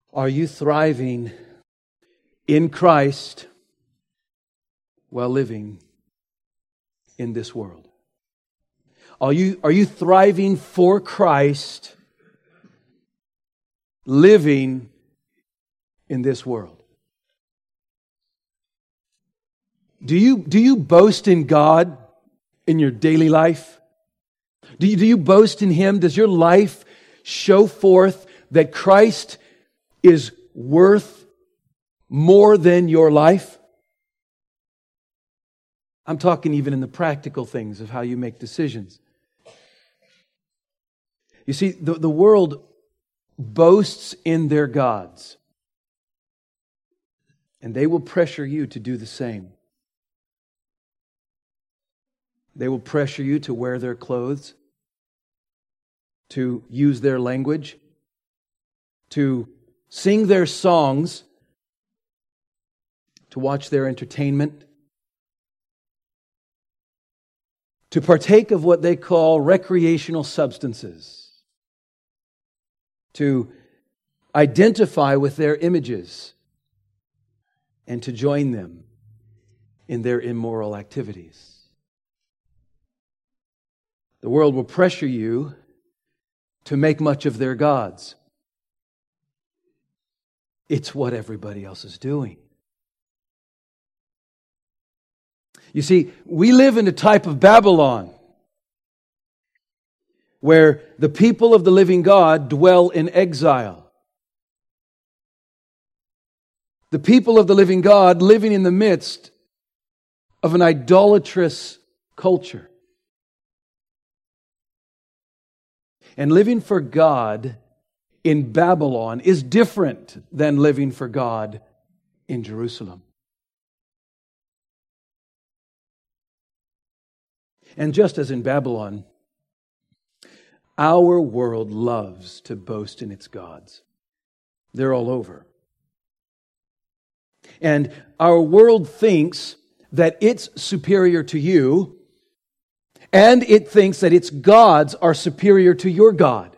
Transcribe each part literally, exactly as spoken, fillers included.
Are you thriving in Christ while living in this world? Are you, are you thriving for Christ, living in this world? Do you, do you boast in God in your daily life? Do you, do you boast in Him? Does your life show forth that Christ is worth more than your life? I'm talking even in the practical things of how you make decisions. You see, the, the world boasts in their gods, and they will pressure you to do the same. They will pressure you to wear their clothes, to use their language, to sing their songs, to watch their entertainment, to partake of what they call recreational substances, to identify with their images, and to join them in their immoral activities. The world will pressure you to make much of their gods. It's what everybody else is doing. You see, we live in a type of Babylon where the people of the living God dwell in exile. The people of the living God living in the midst of an idolatrous culture. And living for God in Babylon is different than living for God in Jerusalem. And just as in Babylon, our world loves to boast in its gods. They're all over. And our world thinks that it's superior to you, and it thinks that its gods are superior to your God.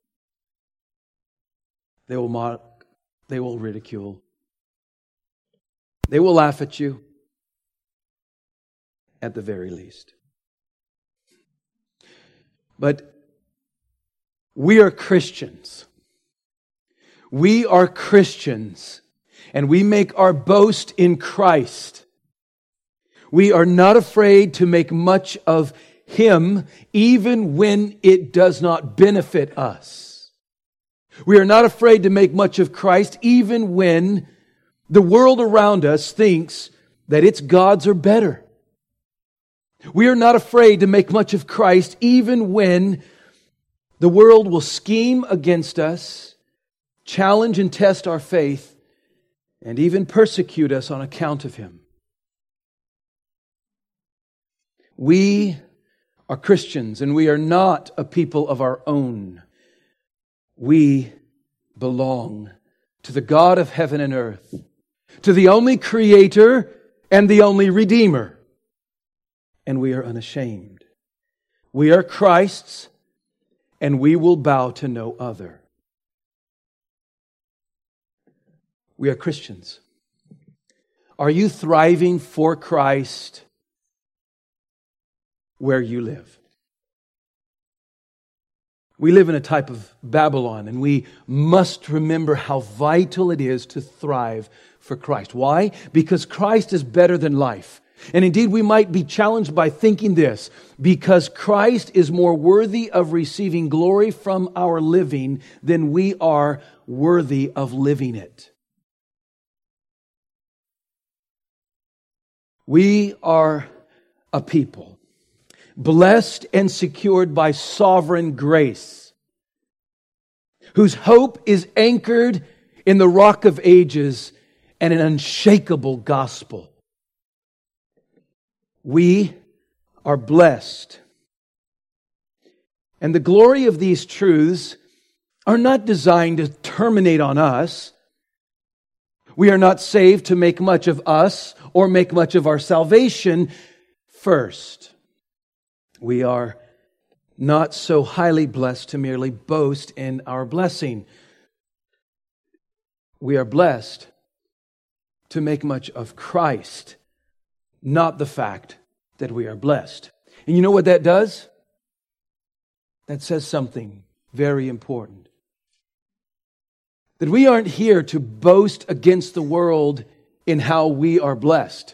They will mock, they will ridicule, they will laugh at you, at the very least. But we are Christians. We are Christians, and we make our boast in Christ. We are not afraid to make much of Him, even when it does not benefit us. We are not afraid to make much of Christ, even when the world around us thinks that its gods are better. We are not afraid to make much of Christ, even when the world will scheme against us, challenge and test our faith, and even persecute us on account of Him. We are Christians, and we are not a people of our own. We belong to the God of heaven and earth, to the only Creator and the only Redeemer. And we are unashamed. We are Christ's, and we will bow to no other. We are Christians. Are you thriving for Christ where you live? We live in a type of Babylon, and we must remember how vital it is to thrive for Christ. Why? Because Christ is better than life. And indeed, we might be challenged by thinking this, because Christ is more worthy of receiving glory from our living than we are worthy of living it. We are a people blessed and secured by sovereign grace, whose hope is anchored in the Rock of Ages and an unshakable gospel. We are blessed. And the glory of these truths are not designed to terminate on us. We are not saved to make much of us or make much of our salvation first. We are not so highly blessed to merely boast in our blessing. We are blessed to make much of Christ, not the fact that we are blessed. And you know what that does? That says something very important. That we aren't here to boast against the world in how we are blessed.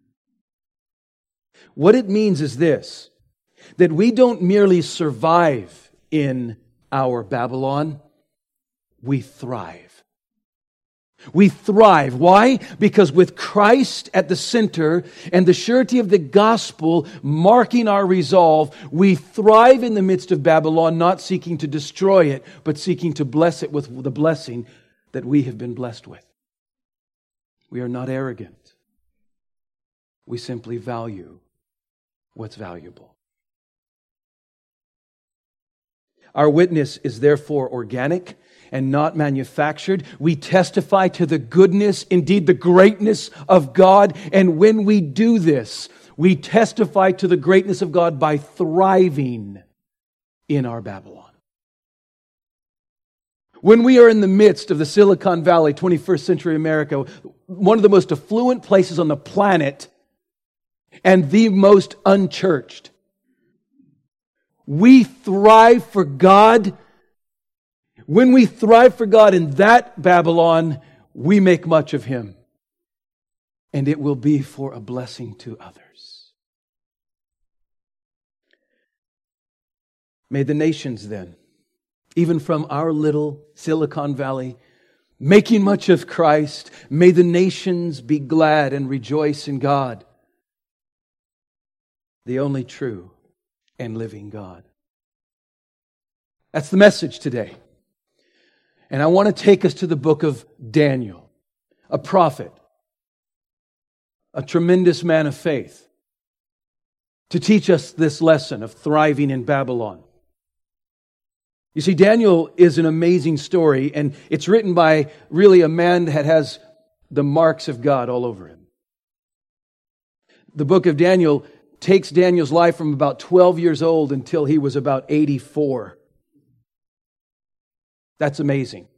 What it means is this, that we don't merely survive in our Babylon, we thrive. We thrive. Why? Because with Christ at the center and the surety of the gospel marking our resolve, we thrive in the midst of Babylon, not seeking to destroy it, but seeking to bless it with the blessing that we have been blessed with. We are not arrogant. We simply value what's valuable. Our witness is therefore organic and not manufactured. We testify to the goodness, indeed the greatness of God. And when we do this, we testify to the greatness of God by thriving in our Babylon. When we are in the midst of the Silicon Valley, twenty-first century America, one of the most affluent places on the planet and the most unchurched, we thrive for God. When we thrive for God in that Babylon, we make much of Him. And it will be for a blessing to others. May the nations then, even from our little Silicon Valley, making much of Christ, may the nations be glad and rejoice in God, the only true and living God. That's the message today. And I want to take us to the book of Daniel, a prophet, a tremendous man of faith, to teach us this lesson of thriving in Babylon. You see, Daniel is an amazing story, and it's written by really a man that has the marks of God all over him. The book of Daniel takes Daniel's life from about twelve years old until he was about eighty-four. That's amazing.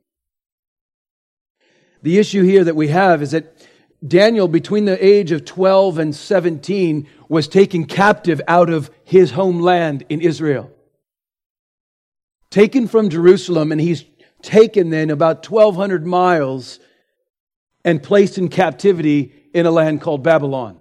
The issue here that we have is that Daniel, between the age of twelve and seventeen, was taken captive out of his homeland in Israel. Taken from Jerusalem, and he's taken then about twelve hundred miles and placed in captivity in a land called Babylon.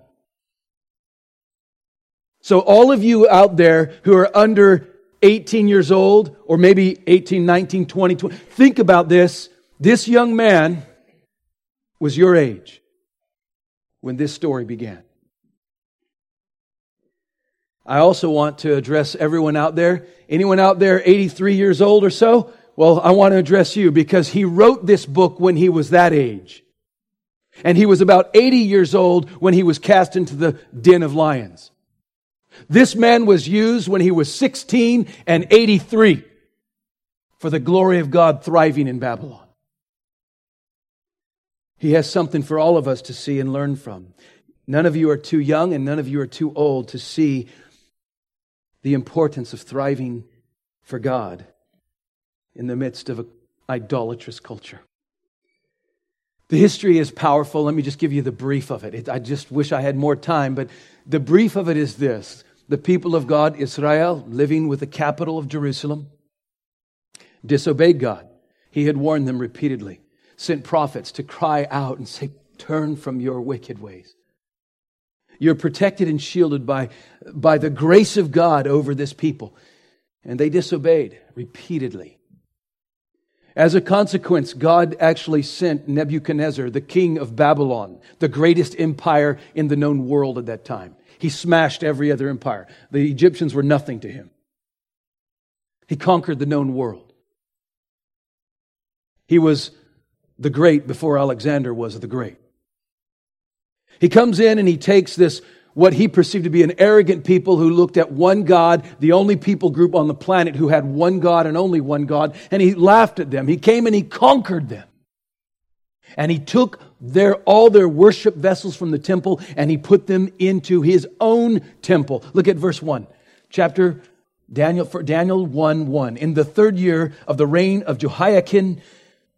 So all of you out there who are under eighteen years old, or maybe eighteen, nineteen, twenty, twenty, think about this. This young man was your age when this story began. I also want to address everyone out there. Anyone out there eighty-three years old or so? Well, I want to address you because he wrote this book when he was that age. And he was about eighty years old when he was cast into the den of lions. This man was used when he was sixteen and eighty-three for the glory of God thriving in Babylon. He has something for all of us to see and learn from. None of you are too young and none of you are too old to see the importance of thriving for God in the midst of an idolatrous culture. The history is powerful. Let me just give you the brief of it. it. I just wish I had more time, but the brief of it is this. The people of God, Israel, living with the capital of Jerusalem, disobeyed God. He had warned them repeatedly, sent prophets to cry out and say, turn from your wicked ways. You're protected and shielded by, by the grace of God over this people. And they disobeyed repeatedly. As a consequence, God actually sent Nebuchadnezzar, the king of Babylon, the greatest empire in the known world at that time. He smashed every other empire. The Egyptians were nothing to him. He conquered the known world. He was the great before Alexander was the great. He comes in and he takes this, what he perceived to be an arrogant people who looked at one God, the only people group on the planet who had one God and only one God, and he laughed at them. He came and he conquered them. And he took their all their worship vessels from the temple and he put them into his own temple. Look at verse one. Chapter Daniel for Daniel one one. In the third year of the reign of Jehoiakim,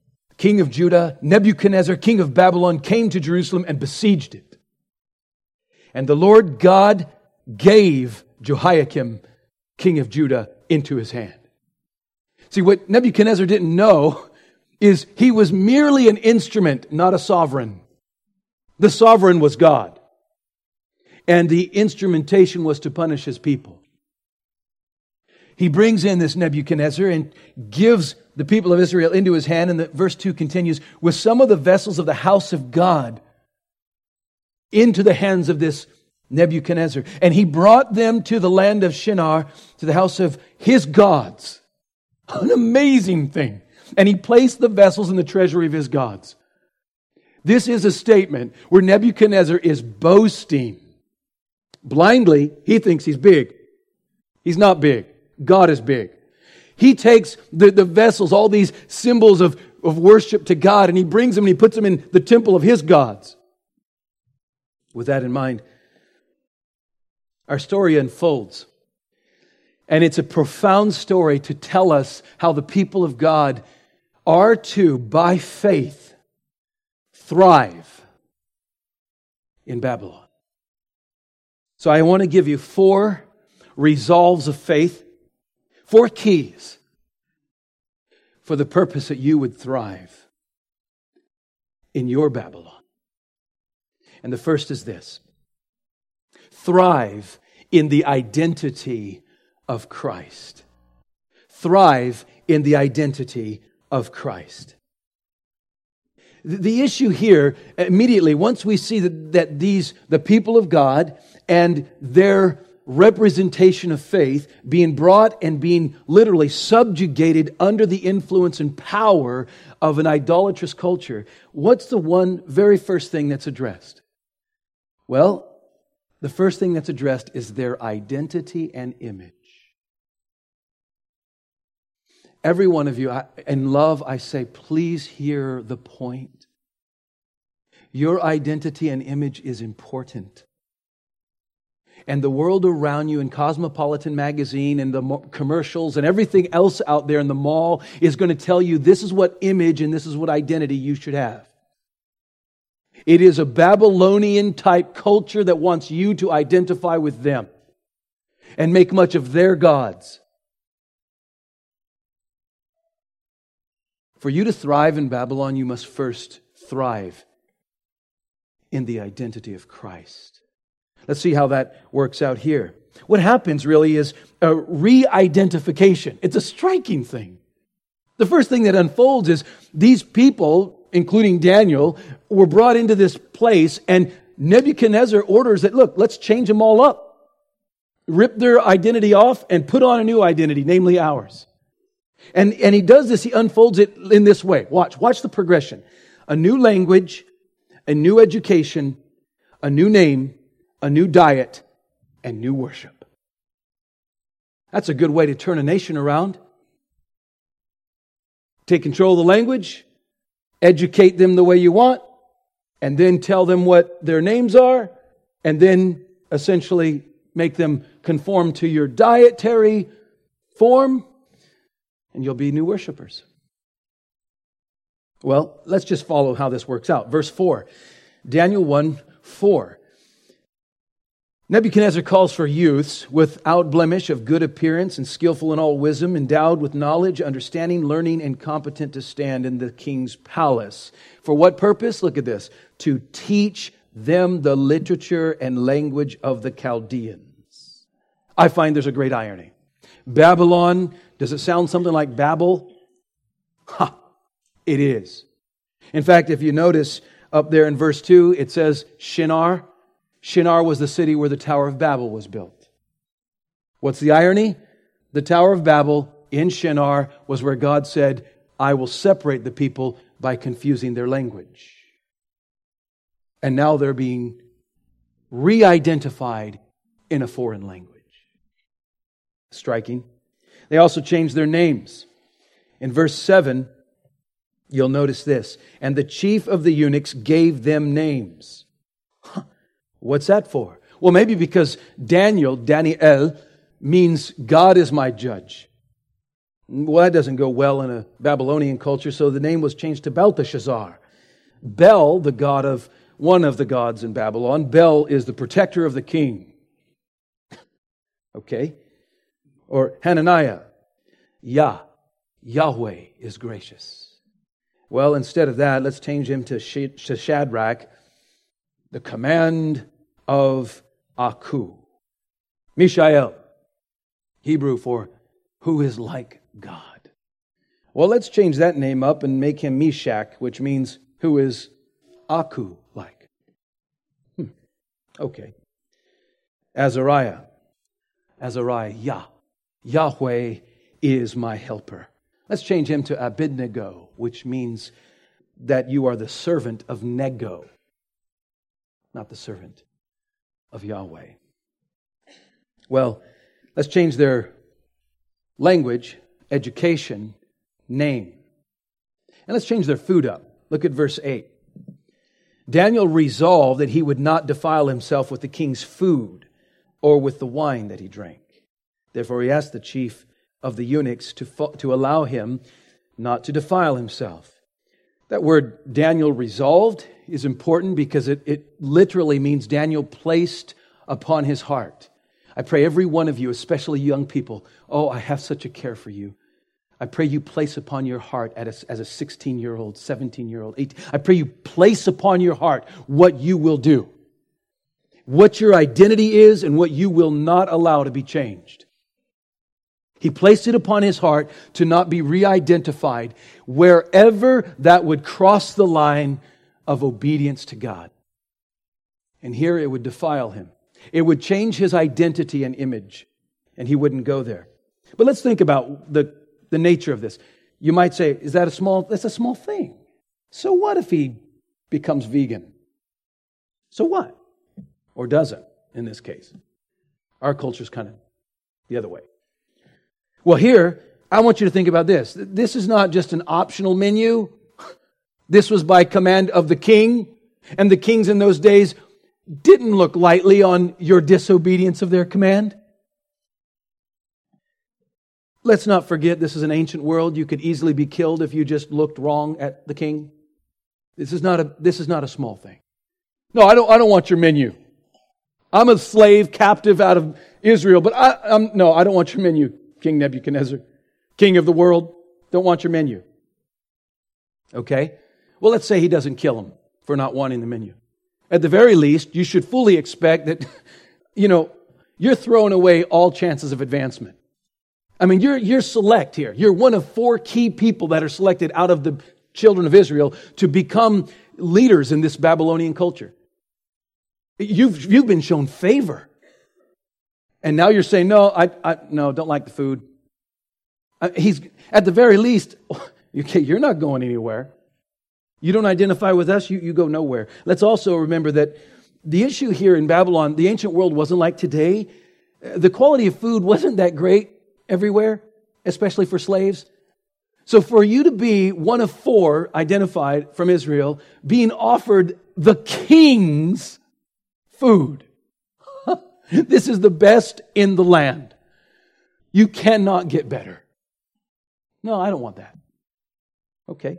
king of Judah, Nebuchadnezzar, king of Babylon, came to Jerusalem and besieged it. And the Lord God gave Jehoiakim, king of Judah, into his hand. See, what Nebuchadnezzar didn't know is he was merely an instrument, not a sovereign. The sovereign was God. And the instrumentation was to punish his people. He brings in this Nebuchadnezzar and gives the people of Israel into his hand. And the verse two continues, with some of the vessels of the house of God into the hands of this Nebuchadnezzar. And he brought them to the land of Shinar, to the house of his gods. An amazing thing. And he placed the vessels in the treasury of his gods. This is a statement where Nebuchadnezzar is boasting. Blindly, he thinks he's big. He's not big. God is big. He takes the, the vessels, all these symbols of, of worship to God, and he brings them and he puts them in the temple of his gods. With that in mind, our story unfolds. And it's a profound story to tell us how the people of God are to, by faith, thrive in Babylon. So I want to give you four resolves of faith, four keys for the purpose that you would thrive in your Babylon. And the first is this: thrive in the identity of Christ. Thrive in the identity of Christ. The issue here, immediately, once we see that, that these, the people of God and their representation of faith being brought and being literally subjugated under the influence and power of an idolatrous culture, what's the one very first thing that's addressed? Well, the first thing that's addressed is their identity and image. Every one of you, I, in love, I say, please hear the point. Your identity and image is important. And the world around you, and Cosmopolitan magazine and the commercials and everything else out there in the mall is going to tell you this is what image and this is what identity you should have. It is a Babylonian type culture that wants you to identify with them and make much of their gods. For you to thrive in Babylon, you must first thrive in the identity of Christ. Let's see how that works out here. What happens really is a re-identification. It's a striking thing. The first thing that unfolds is these people, including Daniel, were brought into this place, and Nebuchadnezzar orders that, look, let's change them all up. Rip their identity off and put on a new identity, namely ours. And, and he does this, he unfolds it in this way. Watch, watch the progression. A new language, a new education, a new name, a new diet, and new worship. That's a good way to turn a nation around. Take control of the language, educate them the way you want, and then tell them what their names are, and then essentially make them conform to your dietary form, and you'll be new worshipers. Well, let's just follow how this works out. Verse four, Daniel one four. Nebuchadnezzar calls for youths without blemish, of good appearance and skillful in all wisdom, endowed with knowledge, understanding, learning, and competent to stand in the king's palace. For what purpose? Look at this. To teach them the literature and language of the Chaldeans. I find there's a great irony. Babylon, does it sound something like Babel? Ha! It is. In fact, if you notice up there in verse two, it says Shinar. Shinar was the city where the Tower of Babel was built. What's the irony? The Tower of Babel in Shinar was where God said, I will separate the people by confusing their language. And now they're being re-identified in a foreign language. Striking. They also changed their names. In verse seven, you'll notice this. And the chief of the eunuchs gave them names. Huh. What's that for? Well, maybe because Daniel, Daniel, means God is my judge. Well, that doesn't go well in a Babylonian culture, so the name was changed to Belteshazzar. Bel, the god of one of the gods in Babylon, Bel is the protector of the king. Okay? Or Hananiah, Yah, Yahweh is gracious. Well, instead of that, let's change him to Shadrach, the command of Aku. Mishael, Hebrew for who is like God. Well, let's change that name up and make him Meshach, which means who is Aku like. Hmm. Okay. Azariah, Azariah, Yah, Yahweh is my helper. Let's change him to Abednego, which means that you are the servant of Nego, not the servant of Yahweh. Well, let's change their language, education, name. And let's change their food up. Look at verse eight. Daniel resolved that he would not defile himself with the king's food or with the wine that he drank. Therefore he asked the chief of the eunuchs to, to allow him not to defile himself. That word Daniel resolved is important because it, it literally means Daniel placed upon his heart. I pray every one of you, especially young people, oh, I have such a care for you. I pray you place upon your heart as a sixteen-year-old, seventeen-year-old, eighteen. I pray you place upon your heart what you will do, what your identity is, and what you will not allow to be changed. He placed it upon his heart to not be re-identified wherever that would cross the line of obedience to God. And here it would defile him. It would change his identity and image, and he wouldn't go there. But let's think about the, the nature of this. You might say, is that a small, that's a small thing. So what if he becomes vegan? So what? Or doesn't, in this case. Our culture's kind of the other way. Well, here, I want you to think about this. This is not just an optional menu. This was by command of the king. And the kings in those days didn't look lightly on your disobedience of their command. Let's not forget, this is an ancient world. You could easily be killed if you just looked wrong at the king. This is not a, this is not a small thing. No, I don't, I don't want your menu. I'm a slave captive out of Israel, but I, I'm, no, I don't want your menu. King Nebuchadnezzar, king of the world, don't want your menu. Okay? Well, let's say he doesn't kill him for not wanting the menu. At the very least, you should fully expect that, you know, you're throwing away all chances of advancement. I mean, you're, you're select here. You're one of four key people that are selected out of the children of Israel to become leaders in this Babylonian culture. You've, you've been shown favor. And now you're saying, no, I, I no, don't like the food. Uh, he's at the very least, okay, you're not going anywhere. You don't identify with us, you, you go nowhere. Let's also remember that the issue here in Babylon, the ancient world wasn't like today. The quality of food wasn't that great everywhere, especially for slaves. So for you to be one of four identified from Israel, being offered the king's food, this is the best in the land. You cannot get better. No, I don't want that. Okay.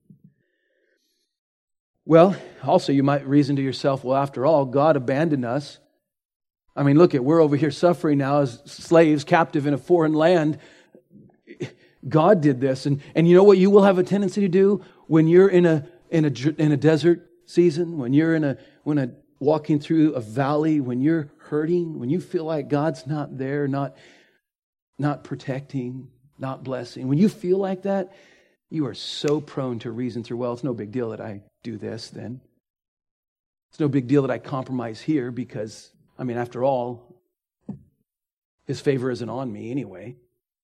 Well, also you might reason to yourself, well, after all, God abandoned us. I mean, look at, we're over here suffering now as slaves, captive in a foreign land. God did this. And, and you know what you will have a tendency to do when you're in a, in a, in a desert season, when you're in a, when a, walking through a valley, when you're hurting, when you feel like God's not there, not, not protecting, not blessing, when you feel like that, you are so prone to reason through, well, it's no big deal that I do this then. It's no big deal that I compromise here because, I mean, after all, His favor isn't on me anyway.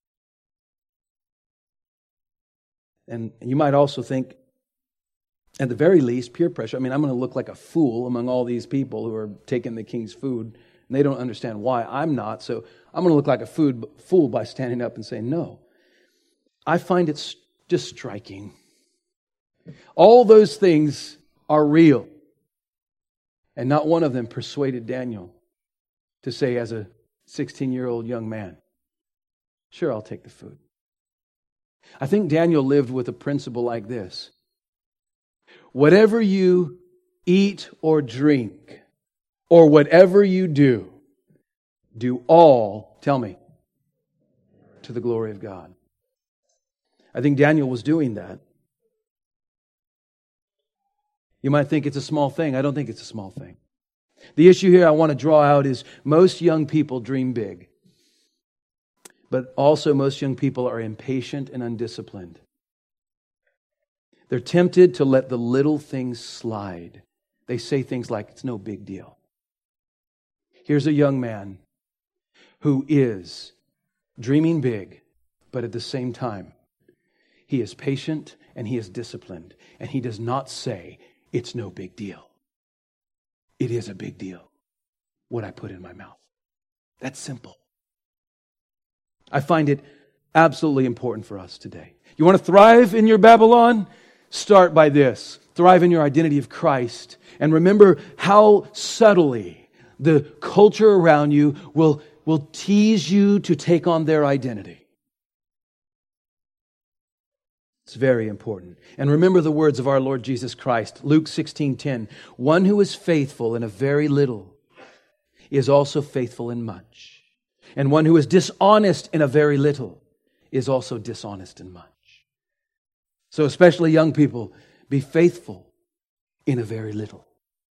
And, and you might also think, at the very least, peer pressure. I mean, I'm going to look like a fool among all these people who are taking the king's food, and they don't understand why I'm not. So I'm going to look like a food, fool by standing up and saying, no. I find it just striking. All those things are real. And not one of them persuaded Daniel to say as a sixteen-year-old young man, sure, I'll take the food. I think Daniel lived with a principle like this. Whatever you eat or drink, or whatever you do, do all, tell me, to the glory of God. I think Daniel was doing that. You might think it's a small thing. I don't think it's a small thing. The issue here I want to draw out is most young people dream big. But also most young people are impatient and undisciplined. They're tempted to let the little things slide. They say things like, it's no big deal. Here's a young man who is dreaming big, but at the same time, he is patient and he is disciplined. And he does not say, it's no big deal. It is a big deal, what I put in my mouth. That's simple. I find it absolutely important for us today. You want to thrive in your Babylon? Start by this. Thrive in your identity of Christ. And remember how subtly the culture around you will, will tease you to take on their identity. It's very important. And remember the words of our Lord Jesus Christ. Luke sixteen ten. One who is faithful in a very little is also faithful in much. And one who is dishonest in a very little is also dishonest in much. So especially young people, be faithful in a very little.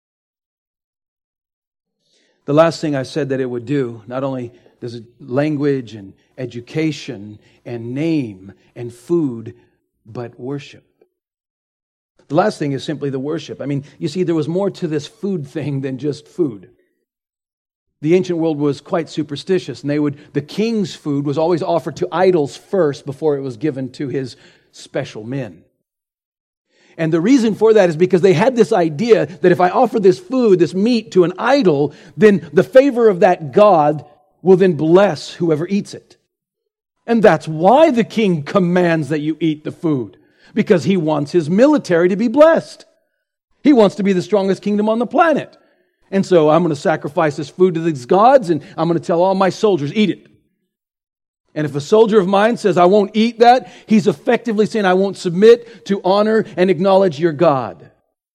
The last thing I said that it would do, not only does it language and education and name and food, but worship. The last thing is simply the worship. I mean, you see, there was more to this food thing than just food. The ancient world was quite superstitious, and they would the king's food was always offered to idols first before it was given to his special men. And the reason for that is because they had this idea that if I offer this food, this meat to an idol, then the favor of that God will then bless whoever eats it. And that's why the king commands that you eat the food. Because he wants his military to be blessed. He wants to be the strongest kingdom on the planet. And so I'm going to sacrifice this food to these gods and I'm going to tell all my soldiers, eat it. And if a soldier of mine says, I won't eat that, he's effectively saying, I won't submit to honor and acknowledge your God.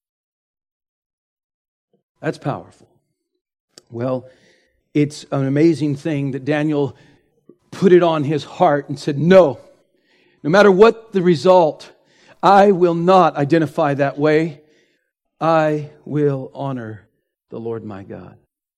That's powerful. Well, it's an amazing thing that Daniel put it on his heart and said, no, no matter what the result, I will not identify that way. I will honor the Lord my God.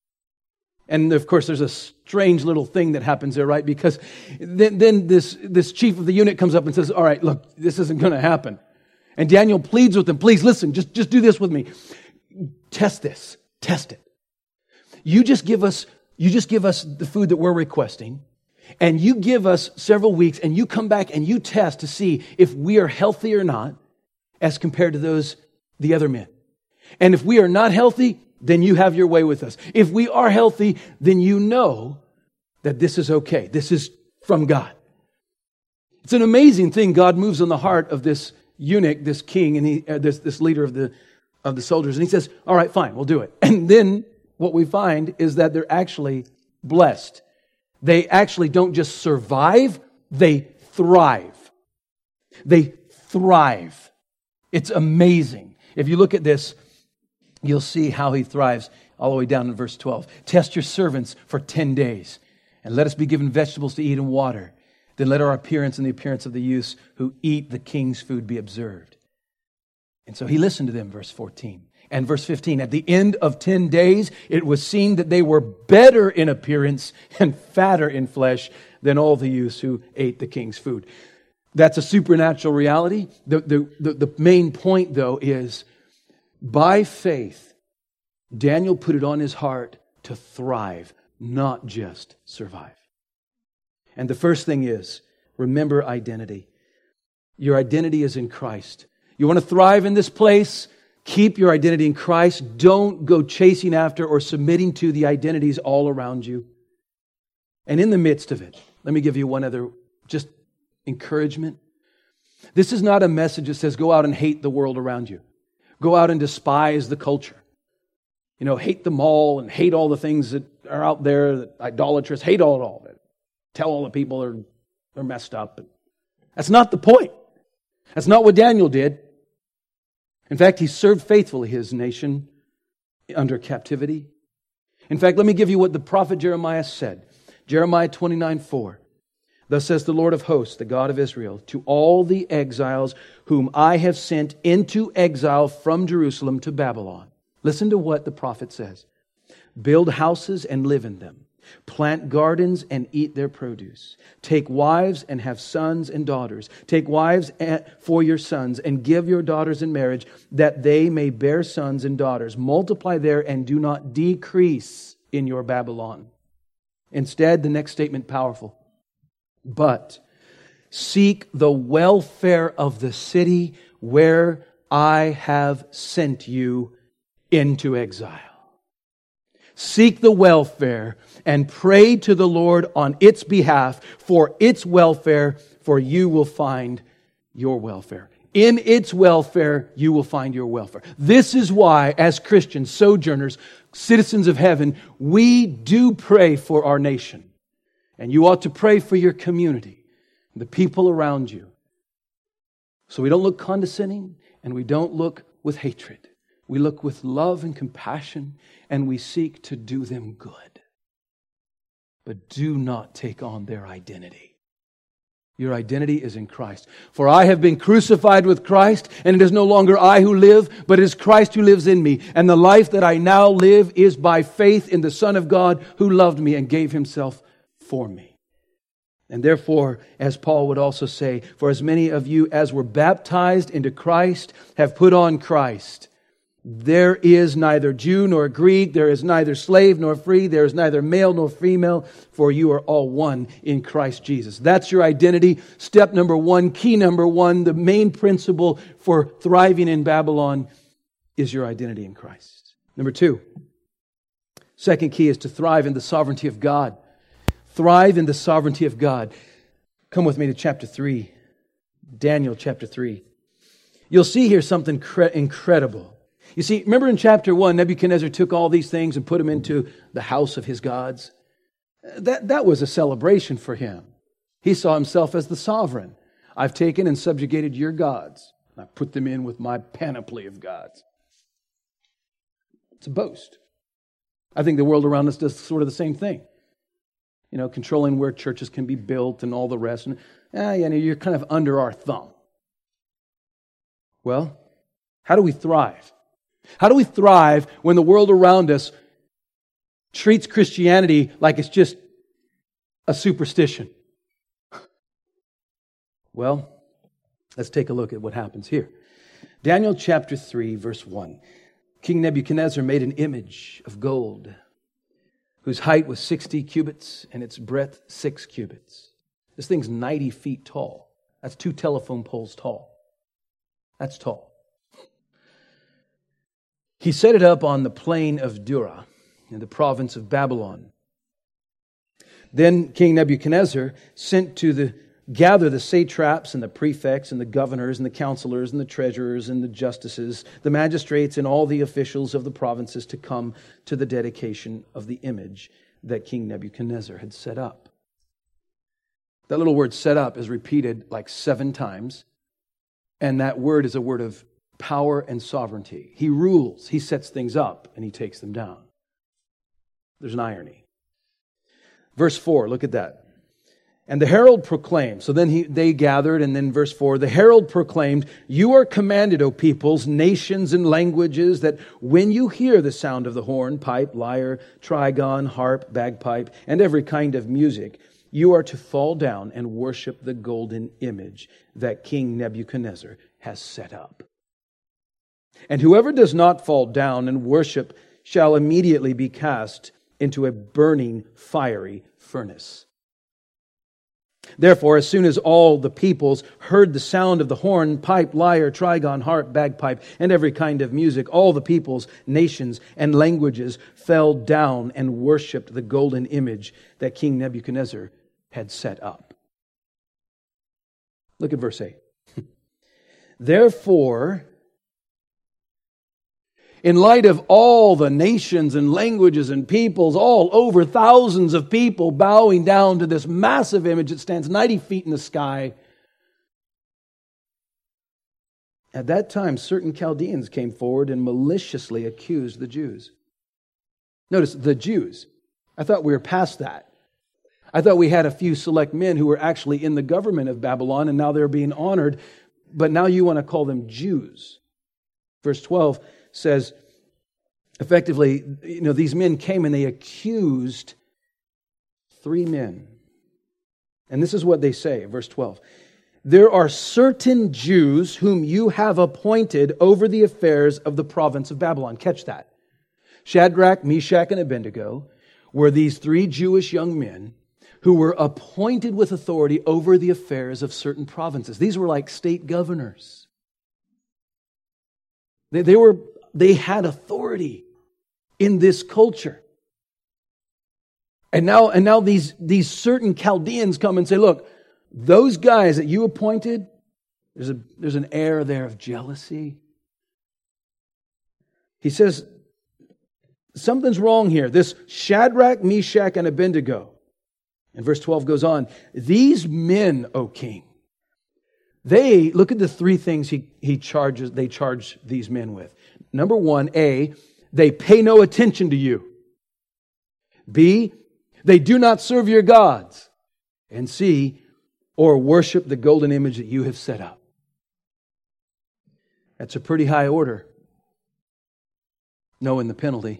And of course, there's a strange little thing that happens there, right? Because then, then this, this chief of the eunuch comes up and says, all right, look, this isn't going to happen. And Daniel pleads with him, please listen, just, just do this with me. Test this. Test it. You just give us, you just give us the food that we're requesting. And you give us several weeks and you come back and you test to see if we are healthy or not as compared to those, the other men. And if we are not healthy, then you have your way with us. If we are healthy, then you know that this is okay. This is from God. It's an amazing thing. God moves on the heart of this eunuch, this king, and he, uh, this, this leader of the, of the soldiers. And he says, all right, fine, we'll do it. And then what we find is that they're actually blessed. They actually don't just survive, they thrive. They thrive. It's amazing. If you look at this, you'll see how he thrives all the way down in verse twelve. Test your servants for ten days, and let us be given vegetables to eat and water. Then let our appearance and the appearance of the youths who eat the king's food be observed. And so he listened to them, verse fourteen. And verse fifteen, at the end of ten days, it was seen that they were better in appearance and fatter in flesh than all the youths who ate the king's food. That's a supernatural reality. The, the, the, the main point, though, is by faith, Daniel put it on his heart to thrive, not just survive. And the first thing is, remember identity. Your identity is in Christ. You want to thrive in this place? Keep your identity in Christ. Don't go chasing after or submitting to the identities all around you. And in the midst of it, let me give you one other just encouragement. This is not a message that says go out and hate the world around you. Go out and despise the culture. You know, hate them all and hate all the things that are out there, that idolatrous, hate all, all of it. Tell all the people they're, they're messed up. That's not the point. That's not what Daniel did. In fact, he served faithfully his nation under captivity. In fact, let me give you what the prophet Jeremiah said. Jeremiah twenty-nine four. Thus says the Lord of hosts, the God of Israel, to all the exiles whom I have sent into exile from Jerusalem to Babylon. Listen to what the prophet says. Build houses and live in them. Plant gardens and eat their produce. Take wives and have sons and daughters. Take wives for your sons and give your daughters in marriage, that they may bear sons and daughters. Multiply there and do not decrease in your Babylon. Instead, the next statement, powerful. But seek the welfare of the city where I have sent you into exile. Seek the welfare and pray to the Lord on its behalf for its welfare, for you will find your welfare. In its welfare, you will find your welfare. This is why, as Christians, sojourners, citizens of heaven, we do pray for our nation. And you ought to pray for your community, the people around you. So we don't look condescending and we don't look with hatred. We look with love and compassion and we seek to do them good. But do not take on their identity. Your identity is in Christ. For I have been crucified with Christ, and it is no longer I who live, but it is Christ who lives in me. And the life that I now live is by faith in the Son of God who loved me and gave Himself for me. And therefore, as Paul would also say, for as many of you as were baptized into Christ have put on Christ. There is neither Jew nor Greek, there is neither slave nor free, there is neither male nor female, for you are all one in Christ Jesus. That's your identity. Step number one, key number one, the main principle for thriving in Babylon is your identity in Christ. Number two, second key is to thrive in the sovereignty of God. Thrive in the sovereignty of God. Come with me to chapter three, Daniel chapter three. You'll see here something cre- incredible. You see, remember in chapter one, Nebuchadnezzar took all these things and put them into the house of his gods. That, that was a celebration for him. He saw himself as the sovereign. I've taken and subjugated your gods. I put them in with my panoply of gods. It's a boast. I think the world around us does sort of the same thing. You know, controlling where churches can be built and all the rest. And eh, you know, you're kind of under our thumb. Well, how do we thrive? How do we thrive when the world around us treats Christianity like it's just a superstition? Well, let's take a look at what happens here. Daniel chapter three, verse one. King Nebuchadnezzar made an image of gold, whose height was sixty cubits and its breadth six cubits. This thing's ninety feet tall. That's two telephone poles tall. That's tall. He set it up on the plain of Dura in the province of Babylon. Then King Nebuchadnezzar sent to the gather the satraps and the prefects and the governors and the counselors and the treasurers and the justices, the magistrates and all the officials of the provinces to come to the dedication of the image that King Nebuchadnezzar had set up. That little word set up is repeated like seven times, and that word is a word of power and sovereignty. He rules, He sets things up, and He takes them down. There's an irony. Verse four, look at that. And the herald proclaimed, so then he, they gathered, and then verse four, the herald proclaimed, you are commanded, O peoples, nations, and languages, that when you hear the sound of the horn, pipe, lyre, trigon, harp, bagpipe, and every kind of music, you are to fall down and worship the golden image that King Nebuchadnezzar has set up. And whoever does not fall down and worship shall immediately be cast into a burning fiery furnace. Therefore, as soon as all the peoples heard the sound of the horn, pipe, lyre, trigon, harp, bagpipe, and every kind of music, all the peoples, nations, and languages fell down and worshipped the golden image that King Nebuchadnezzar had set up. Look at verse eight. Therefore, in light of all the nations and languages and peoples, all over thousands of people bowing down to this massive image that stands ninety feet in the sky, At that time, certain Chaldeans came forward and maliciously accused the Jews. Notice, the Jews. I thought we were past that. I thought we had a few select men who were actually in the government of Babylon, and now they're being honored, but now you want to call them Jews. Verse twelve says, effectively, you know, these men came and they accused three men. And this is what they say, verse twelve. There are certain Jews whom you have appointed over the affairs of the province of Babylon. Catch that. Shadrach, Meshach, and Abednego were these three Jewish young men who were appointed with authority over the affairs of certain provinces. These were like state governors. They, they were, they had authority in this culture. And now, and now these, these certain Chaldeans come and say, look, those guys that you appointed, there's a, there's an air there of jealousy. He says, something's wrong here. This Shadrach, Meshach, and Abednego. And verse twelve goes on, these men, O king, they, look at the three things he, he charges, they charge these men with. Number one, A, they pay no attention to you. B, they do not serve your gods. And C, or worship the golden image that you have set up. That's a pretty high order, knowing the penalty.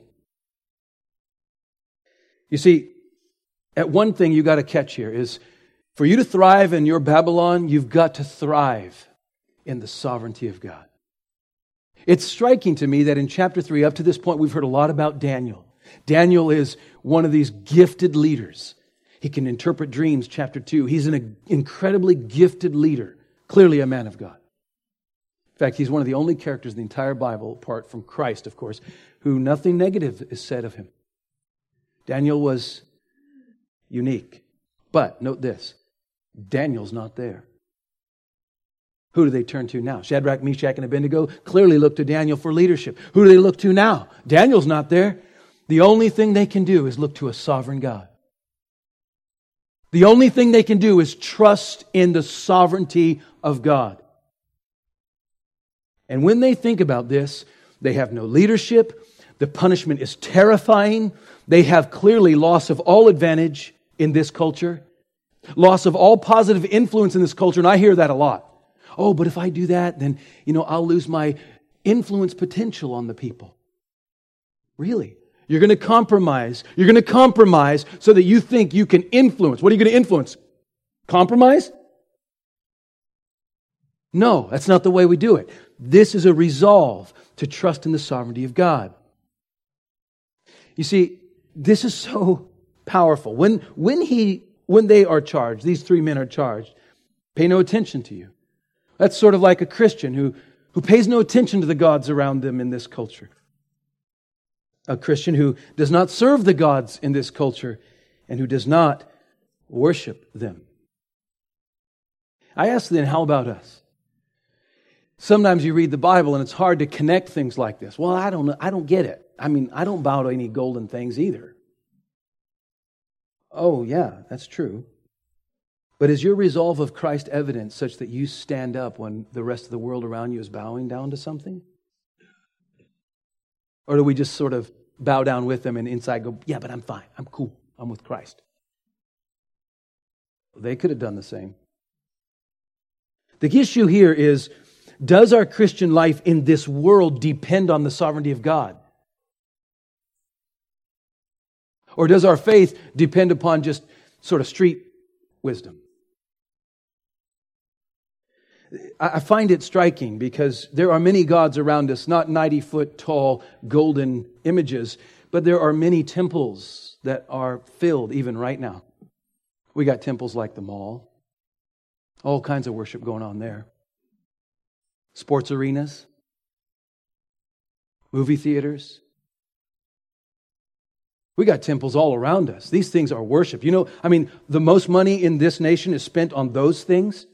You see, at one thing you got to catch here is, for you to thrive in your Babylon, you've got to thrive in the sovereignty of God. It's striking to me that in chapter three, up to this point, we've heard a lot about Daniel. Daniel is one of these gifted leaders. He can interpret dreams, chapter two. He's an incredibly gifted leader, clearly a man of God. In fact, he's one of the only characters in the entire Bible, apart from Christ, of course, who nothing negative is said of him. Daniel was unique. But note this, Daniel's not there. Who do they turn to now? Shadrach, Meshach, and Abednego clearly look to Daniel for leadership. Who do they look to now? Daniel's not there. The only thing they can do is look to a sovereign God. The only thing they can do is trust in the sovereignty of God. And when they think about this, they have no leadership. The punishment is terrifying. They have clearly loss of all advantage in this culture. Loss of all positive influence in this culture. And I hear that a lot. Oh, but if I do that, then, you know, I'll lose my influence potential on the people. Really? You're going to compromise. You're going to compromise so that you think you can influence. What are you going to influence? Compromise? No, that's not the way we do it. This is a resolve to trust in the sovereignty of God. You see, this is so powerful. When, when, he, when they are charged, these three men are charged, pay no attention to you. That's sort of like a Christian who, who pays no attention to the gods around them in this culture. A Christian who does not serve the gods in this culture and who does not worship them. I ask then, how about us? Sometimes you read the Bible and it's hard to connect things like this. Well, I don't know. I don't get it. I mean, I don't bow to any golden things either. Oh, yeah, that's true. But is your resolve of Christ evident such that you stand up when the rest of the world around you is bowing down to something? Or do we just sort of bow down with them and inside go, yeah, but I'm fine. I'm cool. I'm with Christ. They could have done the same. The issue here is, does our Christian life in this world depend on the sovereignty of God? Or does our faith depend upon just sort of street wisdom? I find it striking because there are many gods around us, not ninety-foot tall golden images, but there are many temples that are filled even right now. We got temples like the mall, all kinds of worship going on there. Sports arenas, movie theaters. We got temples all around us. These things are worship. You know, I mean, the most money in this nation is spent on those things.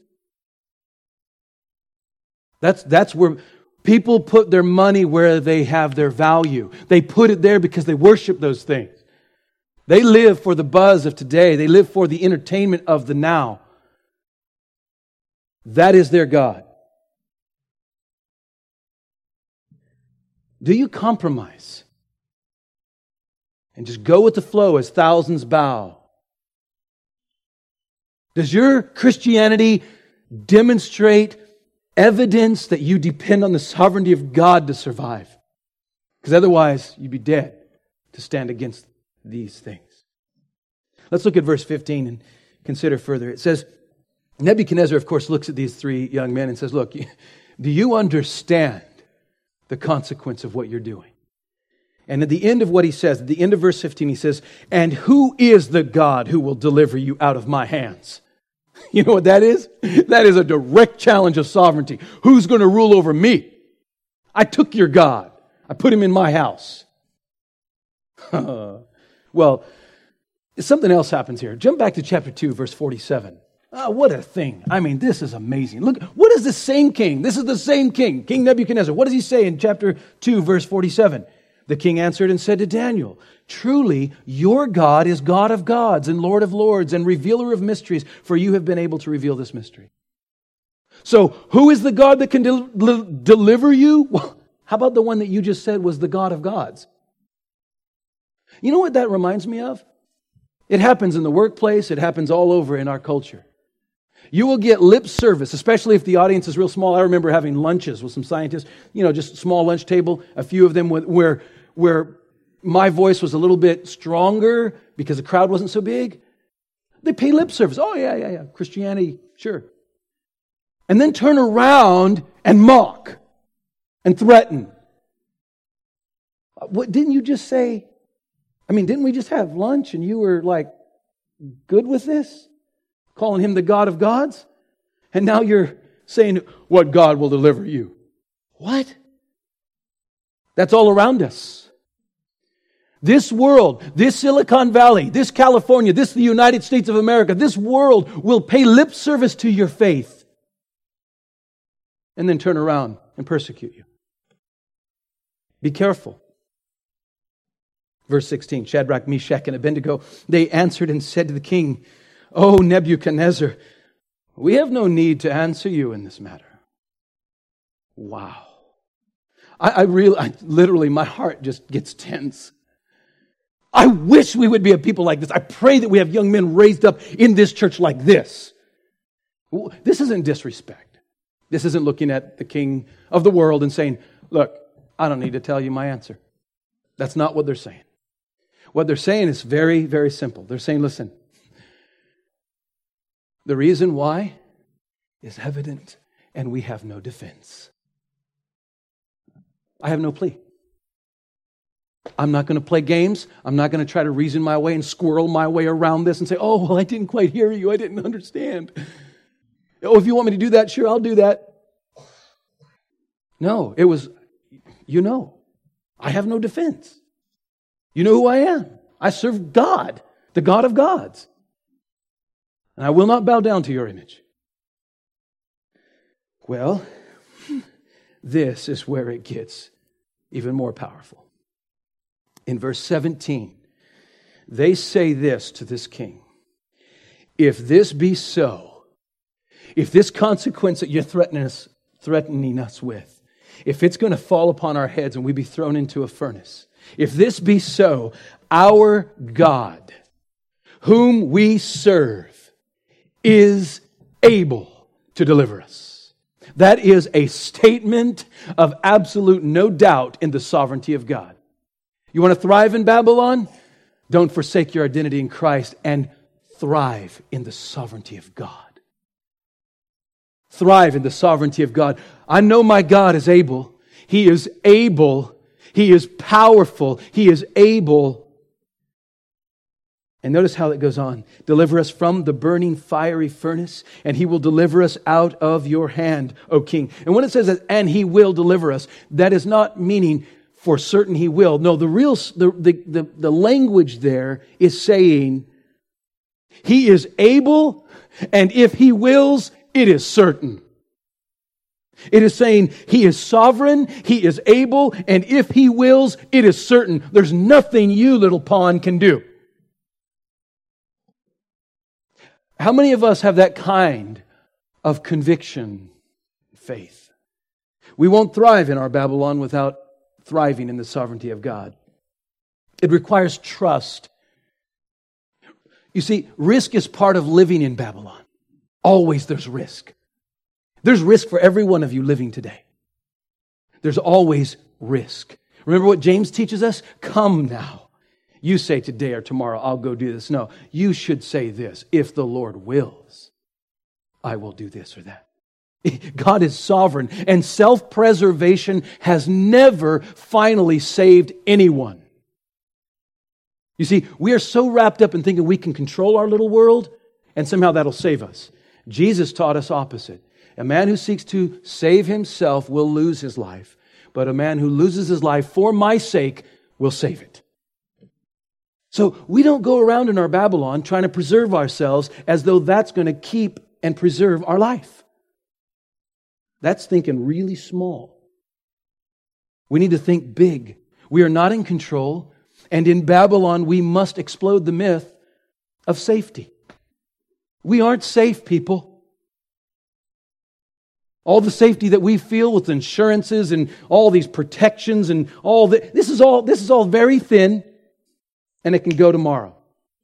That's, that's where people put their money where they have their value. They put it there because they worship those things. They live for the buzz of today. They live for the entertainment of the now. That is their God. Do you compromise and just go with the flow as thousands bow? Does your Christianity demonstrate evidence that you depend on the sovereignty of God to survive? Because otherwise, you'd be dead to stand against these things. Let's look at verse fifteen and consider further. It says, Nebuchadnezzar, of course, looks at these three young men and says, look, do you understand the consequence of what you're doing? And at the end of what he says, at the end of verse fifteen, he says, and who is the God who will deliver you out of my hands? You know what that is? That is a direct challenge of sovereignty. Who's going to rule over me? I took your God. I put him in my house. Well, something else happens here. Jump back to chapter two, verse forty-seven. Oh, what a thing. I mean, this is amazing. Look, what is the same king? This is the same king, King Nebuchadnezzar. What does he say in chapter two, verse forty-seven? The king answered and said to Daniel, truly, your God is God of gods and Lord of lords and revealer of mysteries, for you have been able to reveal this mystery. So, who is the God that can del- deliver you? Well, how about the one that you just said was the God of gods? You know what that reminds me of? It happens in the workplace. It happens all over in our culture. You will get lip service, especially if the audience is real small. I remember having lunches with some scientists, you know, just a small lunch table, a few of them where, where my voice was a little bit stronger because the crowd wasn't so big. They pay lip service. Oh, yeah, yeah, yeah. Christianity, sure. And then turn around and mock and threaten. What, didn't you just say? I mean, didn't we just have lunch and you were like good with this? Calling him the God of gods? And now you're saying, what God will deliver you? What? That's all around us. This world, this Silicon Valley, this California, this the United States of America, this world will pay lip service to your faith and then turn around and persecute you. Be careful. Verse sixteen, Shadrach, Meshach, and Abednego, they answered and said to the king, O Nebuchadnezzar, we have no need to answer you in this matter. Wow. I, I really, I, literally, my heart just gets tense. I wish we would be a people like this. I pray that we have young men raised up in this church like this. This isn't disrespect. This isn't looking at the king of the world and saying, look, I don't need to tell you my answer. That's not what they're saying. What they're saying is very, very simple. They're saying, listen, the reason why is evident and we have no defense. I have no plea. I'm not going to play games. I'm not going to try to reason my way and squirrel my way around this and say, oh, well, I didn't quite hear you. I didn't understand. Oh, if you want me to do that, sure, I'll do that. No, it was, you know, I have no defense. You know who I am. I serve God, the God of gods. And I will not bow down to your image. Well, this is where it gets even more powerful. In verse seventeen, they say this to this king. If this be so, if this consequence that you're threatening us, threatening us with, if it's going to fall upon our heads and we be thrown into a furnace, if this be so, our God, whom we serve, is able to deliver us. That is a statement of absolute no doubt in the sovereignty of God. You want to thrive in Babylon? Don't forsake your identity in Christ and thrive in the sovereignty of God. Thrive in the sovereignty of God. I know my God is able. He is able. He is powerful. He is able. And notice how it goes on. Deliver us from the burning fiery furnace, and He will deliver us out of your hand, O King. And when it says that, and He will deliver us, that is not meaning for certain He will. No, the real, the, the, the, the language there is saying He is able, and if He wills, it is certain. It is saying He is sovereign, He is able, and if He wills, it is certain. There's nothing you, little pawn, can do. How many of us have that kind of conviction, faith? We won't thrive in our Babylon without thriving in the sovereignty of God. It requires trust. You see, risk is part of living in Babylon. Always there's risk. There's risk for every one of you living today. There's always risk. Remember what James teaches us? Come now. You say today or tomorrow, I'll go do this. No, you should say this. If the Lord wills, I will do this or that. God is sovereign, and self-preservation has never finally saved anyone. You see, we are so wrapped up in thinking we can control our little world, and somehow that'll save us. Jesus taught us opposite. A man who seeks to save himself will lose his life, but a man who loses his life for my sake will save it. So we don't go around in our Babylon trying to preserve ourselves as though that's going to keep and preserve our life. That's thinking really small. We need to think big. We are not in control, and in Babylon we must explode the myth of safety. We aren't safe, people. All the safety that we feel with insurances and all these protections and all that, this is all, this is all very thin, and it can go tomorrow.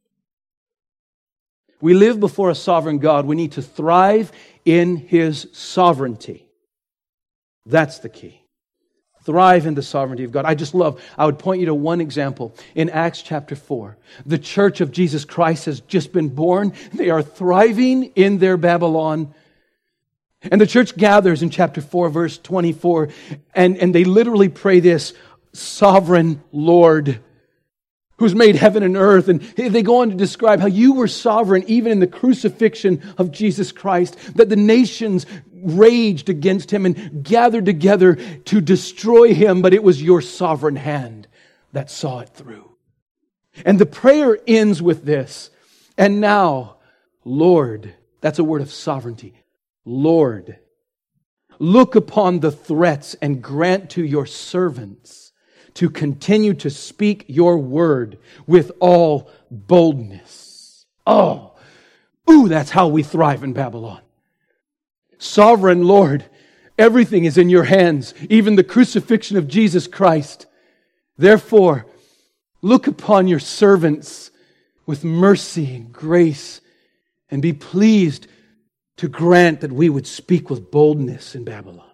We live before a sovereign God. We need to thrive in His sovereignty. That's the key. Thrive in the sovereignty of God. I just love, I would point you to one example. In Acts chapter four, the church of Jesus Christ has just been born. They are thriving in their Babylon. And the church gathers in chapter four, verse twenty-four, and, and they literally pray this, Sovereign Lord, who's made heaven and earth. And they go on to describe how you were sovereign even in the crucifixion of Jesus Christ, that the nations raged against Him and gathered together to destroy Him, but it was your sovereign hand that saw it through. And the prayer ends with this, and now, Lord, that's a word of sovereignty, Lord, look upon the threats and grant to your servants to continue to speak your word with all boldness. Oh, ooh, that's how we thrive in Babylon. Sovereign Lord, everything is in your hands, even the crucifixion of Jesus Christ. Therefore, look upon your servants with mercy and grace and be pleased to grant that we would speak with boldness in Babylon.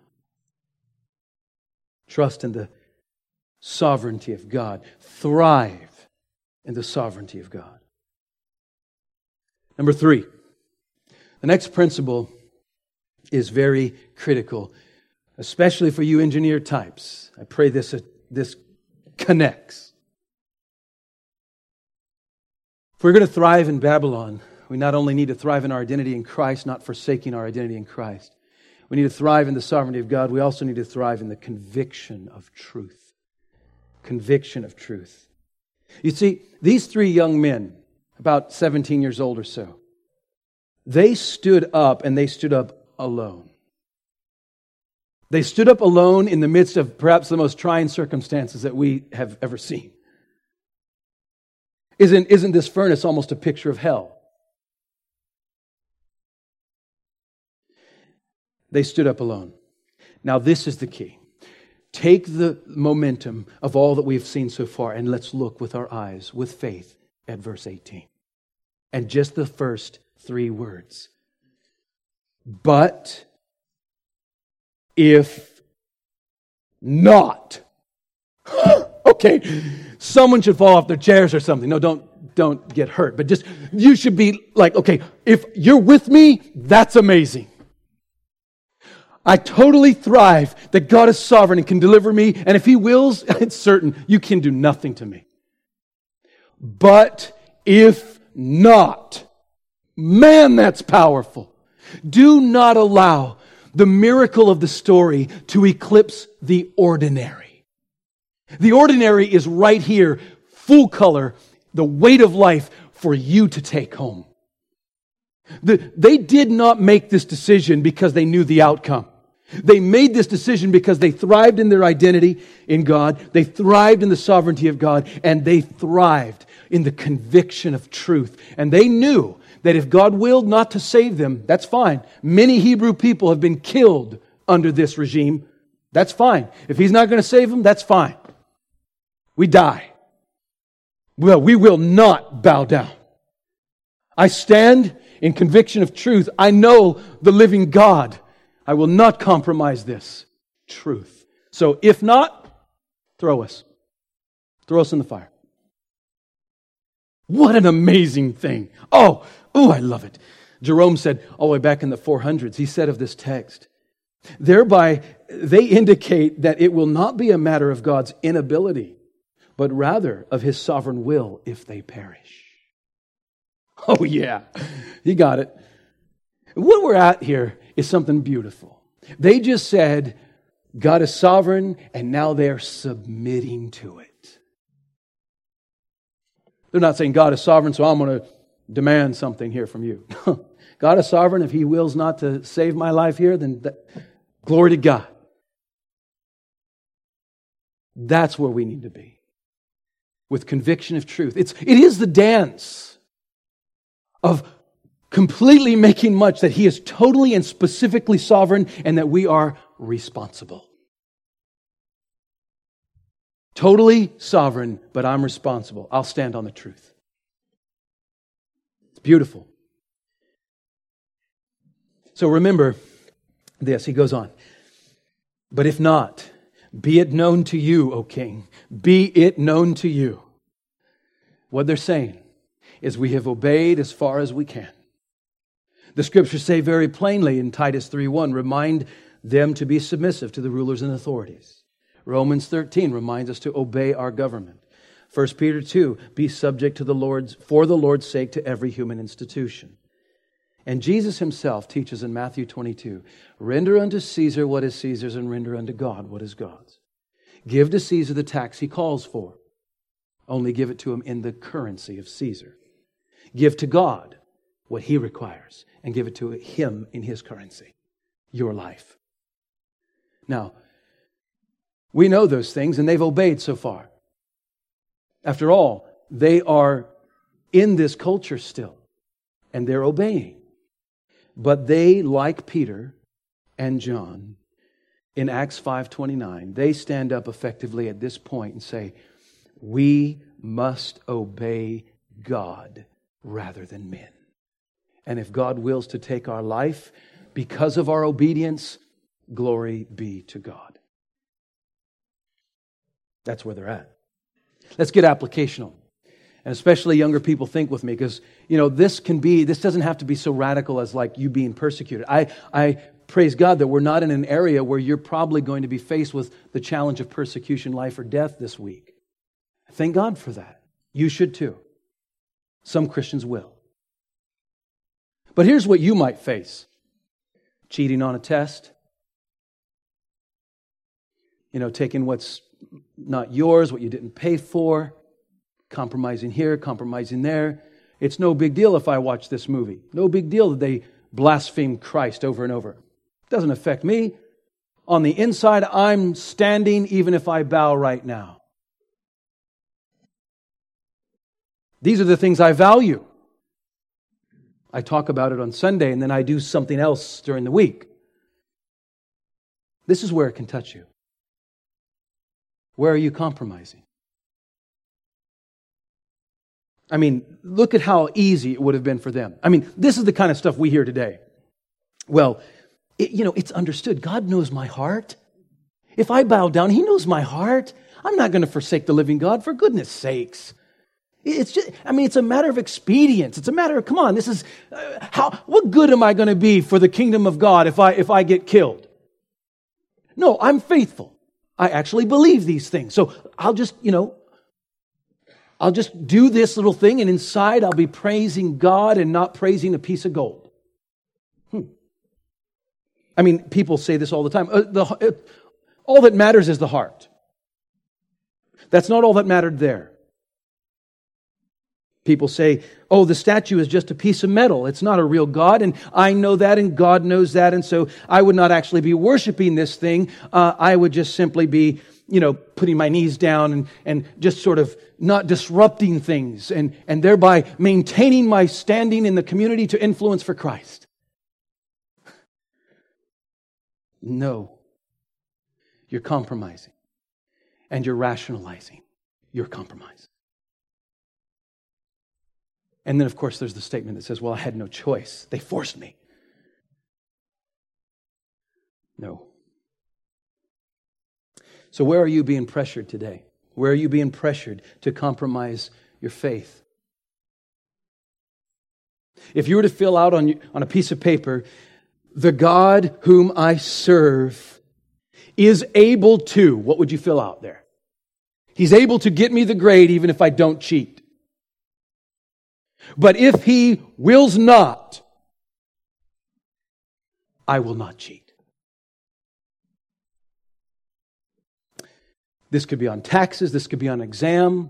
Trust in the sovereignty of God. Thrive in the sovereignty of God. Number three, the next principle is very critical, especially for you engineer types. I pray this, this connects. If we're going to thrive in Babylon, we not only need to thrive in our identity in Christ, not forsaking our identity in Christ. We need to thrive in the sovereignty of God. We also need to thrive in the conviction of truth. Conviction of truth. You see, these three young men, about seventeen years old or so, they stood up and they stood up alone. They stood up alone in the midst of perhaps the most trying circumstances that we have ever seen. Isn't, isn't this furnace almost a picture of hell? They stood up alone. Now this is the key. Take the momentum of all that we've seen so far and let's look with our eyes, with faith, at verse eighteen. And just the first three words. But if not. Okay, someone should fall off their chairs or something. No, don't, don't get hurt. But just, you should be like, okay, if you're with me, that's amazing. I totally thrive that God is sovereign and can deliver me. And if He wills, it's certain you can do nothing to me. But if not, man, that's powerful. Do not allow the miracle of the story to eclipse the ordinary. The ordinary is right here, full color, the weight of life for you to take home. The, they did not make this decision because they knew the outcome. They made this decision because they thrived in their identity in God. They thrived in the sovereignty of God. And they thrived in the conviction of truth. And they knew that if God willed not to save them, that's fine. Many Hebrew people have been killed under this regime. That's fine. If He's not going to save them, that's fine. We die. Well, we will not bow down. I stand in conviction of truth. I know the living God. I will not compromise this truth. So if not, throw us. Throw us in the fire. What an amazing thing. Oh, oh, I love it. Jerome said, all the way back in the four hundreds, he said of this text, thereby they indicate that it will not be a matter of God's inability, but rather of His sovereign will if they perish. Oh yeah, you got it. What we're at here is something beautiful. They just said, God is sovereign, and now they're submitting to it. They're not saying God is sovereign, so I'm going to demand something here from you. God is sovereign. If He wills not to save my life here, then that, glory to God. That's where we need to be. With conviction of truth. It's, it is the dance of completely making much that He is totally and specifically sovereign and that we are responsible. Totally sovereign, but I'm responsible. I'll stand on the truth. It's beautiful. So remember this, he goes on. But if not, be it known to you, O King, be it known to you. What they're saying is we have obeyed as far as we can. The Scriptures say very plainly in Titus three one, remind them to be submissive to the rulers and authorities. Romans thirteen reminds us to obey our government. First Peter two, be subject to the Lord's, for the Lord's sake to every human institution. And Jesus Himself teaches in Matthew twenty-two, render unto Caesar what is Caesar's and render unto God what is God's. Give to Caesar the tax he calls for. Only give it to him in the currency of Caesar. Give to God what He requires and give it to Him in His currency, your life. Now, we know those things and they've obeyed so far. After all, they are in this culture still and they're obeying. But they, like Peter and John, in Acts five twenty-nine, they stand up effectively at this point and say, we must obey God rather than men. And if God wills to take our life because of our obedience, glory be to God. That's where they're at. Let's get applicational. And especially younger people, think with me, because, you know, this can be, this doesn't have to be so radical as like you being persecuted. I, I praise God that we're not in an area where you're probably going to be faced with the challenge of persecution, life or death this week. Thank God for that. You should too. Some Christians will. But here's what you might face. Cheating on a test. You know, taking what's not yours, what you didn't pay for. Compromising here, compromising there. It's no big deal if I watch this movie. No big deal that they blaspheme Christ over and over. It doesn't affect me. On the inside, I'm standing even if I bow right now. These are the things I value. I talk about it on Sunday and then I do something else during the week. This is where it can touch you. Where are you compromising? I mean, look at how easy it would have been for them. I mean, this is the kind of stuff we hear today. Well, it, you know, it's understood. God knows my heart. If I bow down, He knows my heart. I'm not going to forsake the living God, for goodness sakes. It's just, I mean, it's a matter of expedience. It's a matter of, come on, this is, uh, how, what good am I going to be for the kingdom of God if I, if I get killed? No, I'm faithful. I actually believe these things. So I'll just, you know, I'll just do this little thing and inside I'll be praising God and not praising a piece of gold. Hmm. I mean, people say this all the time. Uh, the, uh, all that matters is the heart. That's not all that mattered there. People say, oh, the statue is just a piece of metal. It's not a real God, and I know that, and God knows that, and so I would not actually be worshiping this thing. Uh, I would just simply be, you know, putting my knees down and, and just sort of not disrupting things, and, and thereby maintaining my standing in the community to influence for Christ. No. you're compromising. And you're rationalizing. You're compromising. And then, of course, there's the statement that says, well, I had no choice. They forced me. No. So where are you being pressured today? Where are you being pressured to compromise your faith? If you were to fill out on, on a piece of paper, the God whom I serve is able to, what would you fill out there? He's able to get me the grade even if I don't cheat. But if He wills not, I will not cheat. This could be on taxes. This could be on exam.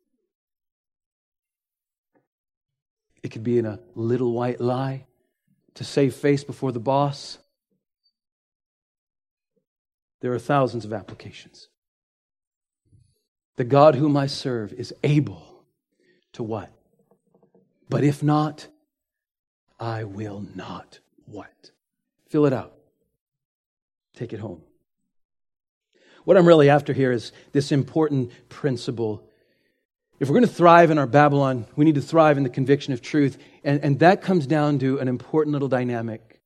It could be in a little white lie to save face before the boss. There are thousands of applications. The God whom I serve is able to what? But if not, I will not what? Fill it out. Take it home. What I'm really after here is this important principle. If we're going to thrive in our Babylon, we need to thrive in the conviction of truth. And, and that comes down to an important little dynamic.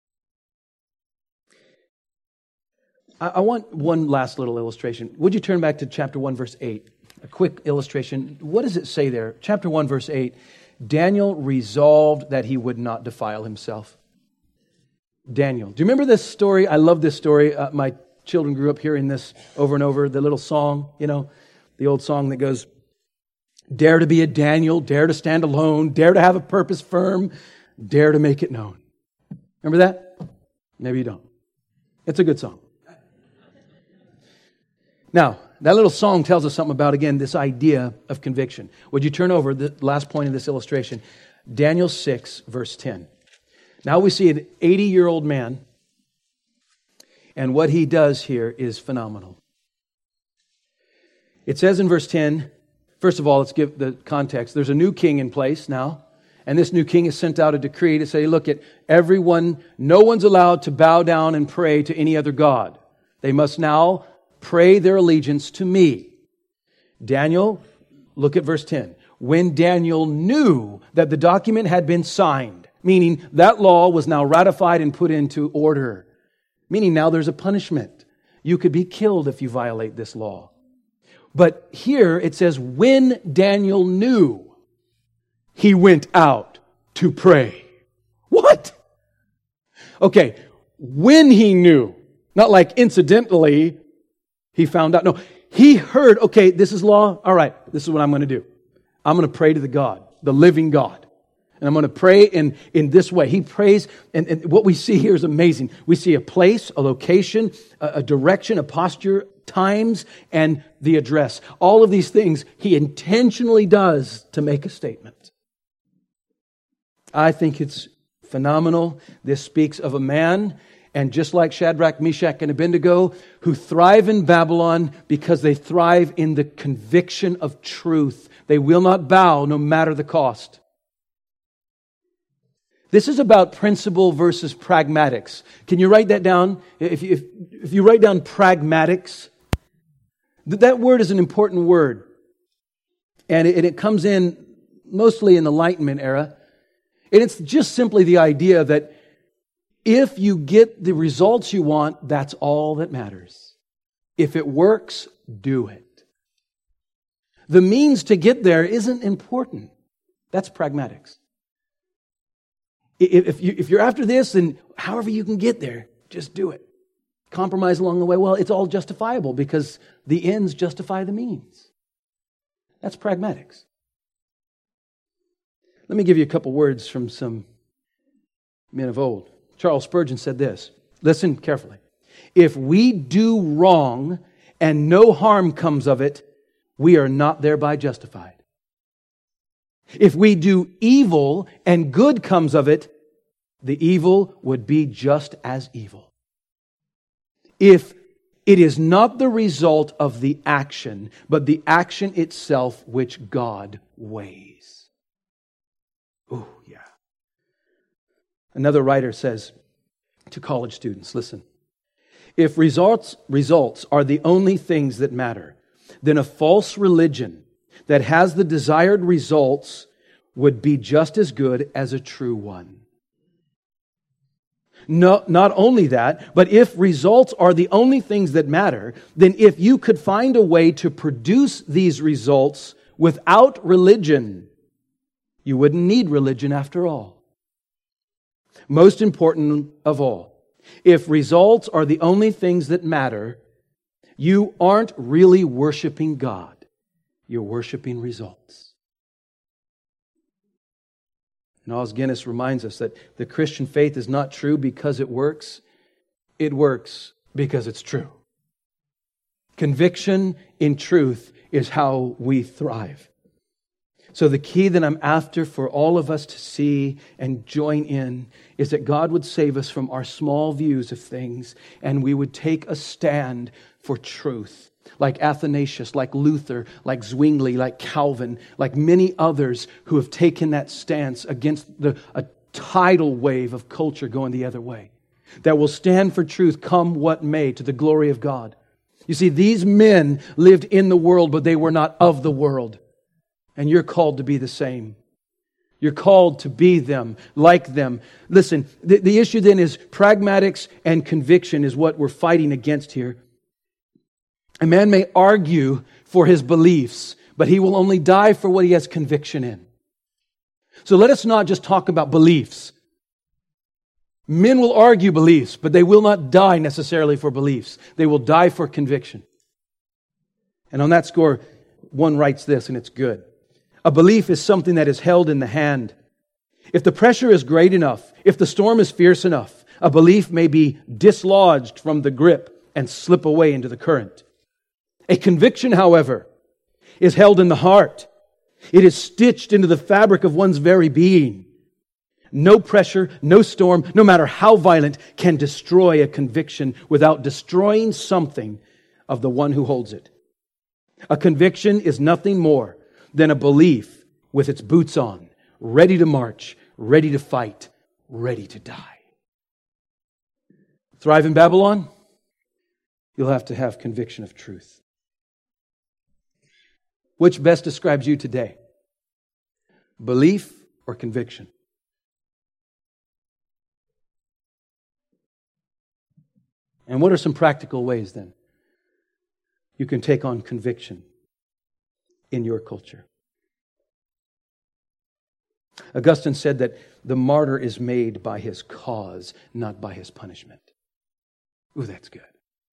I, I want one last little illustration. Would you turn back to chapter one, verse eight? A quick illustration. What does it say there? Chapter one, verse eight. Daniel resolved that he would not defile himself. Daniel. Do you remember this story? I love this story. Uh, my children grew up hearing this over and over. The little song, you know, the old song that goes, dare to be a Daniel, dare to stand alone, dare to have a purpose firm, dare to make it known. Remember that? Maybe you don't. It's a good song. Now, that little song tells us something about, again, this idea of conviction. Would you turn over the last point of this illustration? Daniel six, verse ten. Now we see an eighty-year-old man, and what he does here is phenomenal. It says in verse ten, first of all, let's give the context. There's a new king in place now, and this new king has sent out a decree to say, look, at everyone, no one's allowed to bow down and pray to any other god. They must now pray their allegiance to me. Daniel, look at verse ten. When Daniel knew that the document had been signed, meaning that law was now ratified and put into order, meaning now there's a punishment. You could be killed if you violate this law. But here it says, when Daniel knew, he went out to pray. What? Okay, when he knew, not like incidentally, he found out. No, he heard, okay, this is law. All right, this is what I'm going to do. I'm going to pray to the God, the living God. And I'm going to pray in, in this way. He prays, and, and what we see here is amazing. We see a place, a location, a, a direction, a posture, times, and the address. All of these things he intentionally does to make a statement. I think it's phenomenal. This speaks of a man, and just like Shadrach, Meshach, and Abednego, who thrive in Babylon because they thrive in the conviction of truth. They will not bow no matter the cost. This is about principle versus pragmatics. Can you write that down? If you, if, if you write down pragmatics, that word is an important word. And it, and it comes in mostly in the Enlightenment era. And it's just simply the idea that if you get the results you want, that's all that matters. If it works, do it. The means to get there isn't important. That's pragmatics. If, you, if you're after this, then however you can get there, just do it. Compromise along the way. Well, it's all justifiable because the ends justify the means. That's pragmatics. Let me give you a couple words from some men of old. Charles Spurgeon said this. Listen carefully. If we do wrong and no harm comes of it, we are not thereby justified. If we do evil and good comes of it, the evil would be just as evil. If it is not the result of the action, but the action itself which God weighs. Ooh, yeah. Another writer says to college students, listen, If results, results are the only things that matter, then a false religion that has the desired results would be just as good as a true one. No, not only that, but if results are the only things that matter, then if you could find a way to produce these results without religion, you wouldn't need religion after all. Most important of all, if results are the only things that matter, you aren't really worshiping God. You're worshiping results. And Os Guinness reminds us that the Christian faith is not true because it works. It works because it's true. Conviction in truth is how we thrive. So the key that I'm after for all of us to see and join in is that God would save us from our small views of things and we would take a stand for truth. Like Athanasius, like Luther, like Zwingli, like Calvin, like many others who have taken that stance against the, a tidal wave of culture going the other way. That will stand for truth come what may to the glory of God. You see, these men lived in the world, but they were not of the world. And you're called to be the same. You're called to be them, like them. Listen, the, the issue then is pragmatics and conviction is what we're fighting against here. A man may argue for his beliefs, but he will only die for what he has conviction in. So let us not just talk about beliefs. Men will argue beliefs, but they will not die necessarily for beliefs. They will die for conviction. And on that score, one writes this, and it's good. A belief is something that is held in the hand. If the pressure is great enough, if the storm is fierce enough, a belief may be dislodged from the grip and slip away into the current. A conviction, however, is held in the heart. It is stitched into the fabric of one's very being. No pressure, no storm, no matter how violent, can destroy a conviction without destroying something of the one who holds it. A conviction is nothing more than a belief with its boots on, ready to march, ready to fight, ready to die. Thrive in Babylon? You'll have to have conviction of truth. Which best describes you today? Belief or conviction? And what are some practical ways then you can take on conviction in your culture? Augustine said that the martyr is made by his cause, not by his punishment. Ooh, that's good.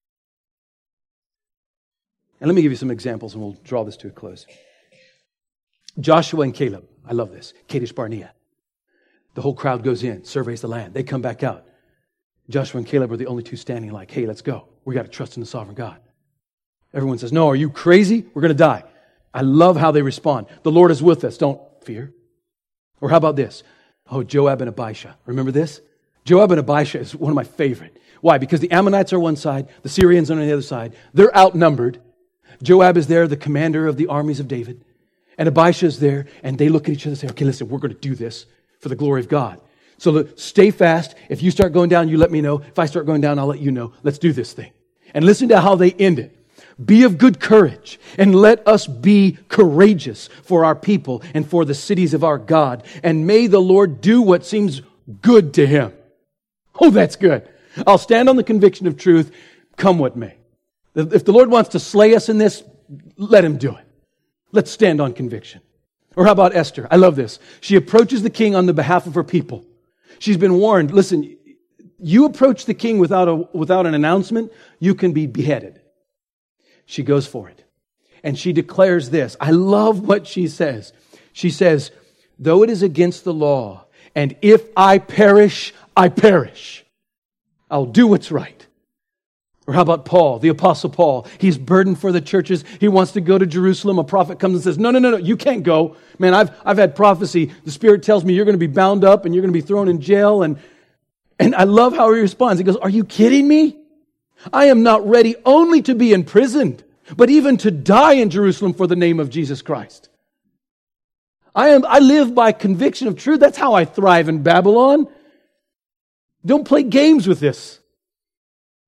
And let me give you some examples and we'll draw this to a close. Joshua and Caleb. I love this. Kadesh Barnea. The whole crowd goes in, surveys the land. They come back out. Joshua and Caleb are the only two standing like, hey, let's go. We got to trust in the sovereign God. Everyone says, no, are you crazy? We're going to die. I love how they respond. The Lord is with us. Don't fear. Or how about this? Oh, Joab and Abishai. Remember this? Joab and Abishai is one of my favorite. Why? Because the Ammonites are one side, the Syrians are on the other side. They're outnumbered. Joab is there, the commander of the armies of David. And Abishai is there, and they look at each other and say, okay, listen, we're going to do this for the glory of God. So look, stay fast. If you start going down, you let me know. If I start going down, I'll let you know. Let's do this thing. And listen to how they end it. Be of good courage, and let us be courageous for our people and for the cities of our God. And may the Lord do what seems good to Him. Oh, that's good. I'll stand on the conviction of truth, come what may. If the Lord wants to slay us in this, let Him do it. Let's stand on conviction. Or how about Esther? I love this. She approaches the king on the behalf of her people. She's been warned, listen, you approach the king without a, without an announcement, you can be beheaded. She goes for it. And she declares this. I love what she says. She says, though it is against the law, and if I perish, I perish. I'll do what's right. Or how about Paul, the Apostle Paul? He's burdened for the churches. He wants to go to Jerusalem. A prophet comes and says, no, no, no, no, you can't go. Man, I've I've had prophecy. The Spirit tells me you're going to be bound up and you're going to be thrown in jail. And, and I love how he responds. He goes, are you kidding me? I am not ready only to be imprisoned, but even to die in Jerusalem for the name of Jesus Christ. I am. I live by conviction of truth. That's how I thrive in Babylon. Don't play games with this.